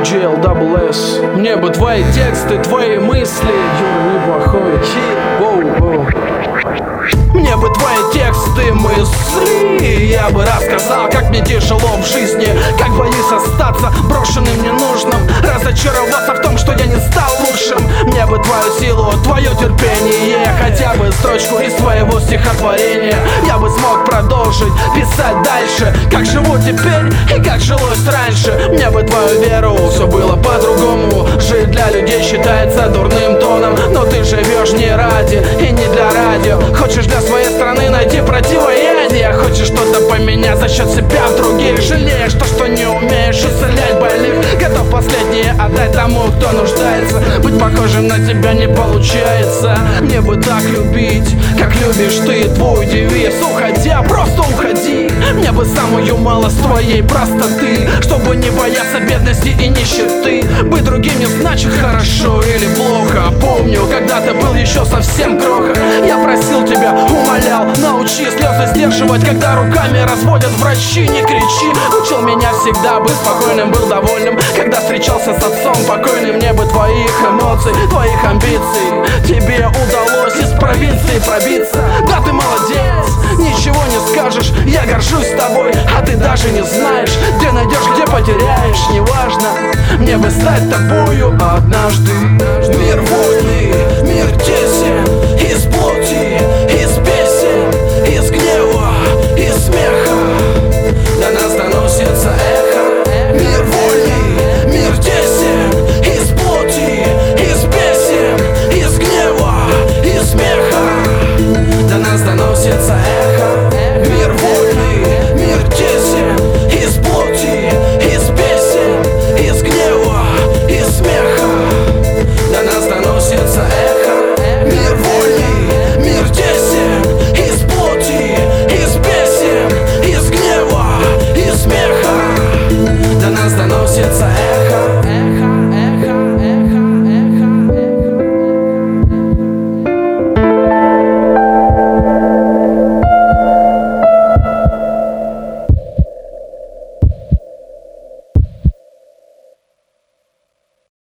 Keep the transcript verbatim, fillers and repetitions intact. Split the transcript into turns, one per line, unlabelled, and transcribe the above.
джей эл дабл эс. Мне бы твои тексты, твои мысли. Юра неплохой. Воу, воу. Мне бы твои тексты, мысли. Я бы рассказал, как мне тяжело в жизни, как боюсь остаться брошенным, ненужным, разочароваться в том, что я не стал лучшим. Мне бы твою силу, твое терпение, хотя бы строчку из твоего стихотворения. Я бы смог продолжить писать дальше, как живу теперь и как жилось раньше. Мне бы твою веру, все было по-другому. Жить для людей считается дурным тоном, но ты живешь не ради и не для радио. Хочешь для своей страны найти противоядие, хочешь что-то поменять за счет себя в других. Жалеешь то, что не умеешь исцелять больных, готов последнее отдать тому, кто нуждается. Быть похожим на тебя не получается. Мне бы так любить, как любишь ты, твой девиз. Уходя, просто уходи. Мне бы самую малость твоей простоты, чтобы не бояться бедности и нищеты. Быть другим не значит хорошо или плохо. Помню, когда ты был еще совсем кроха, я просил тебя, умолял, научи слезы сдерживать, когда руками разводят врачи. Не кричи, учил меня всегда быть спокойным, был довольным, когда встречался с отцом покойным. Мне бы твоих эмоций, твоих амбиций. Тебе удалось из провинции пробиться. Да, ты молодец, ничего не скажешь, я горжусь тобой. А ты даже не знаешь, где найдешь, где потеряешь. Неважно, мне бы стать тобою однажды. Мир вольный, мир тесен, из плоти, из песен, из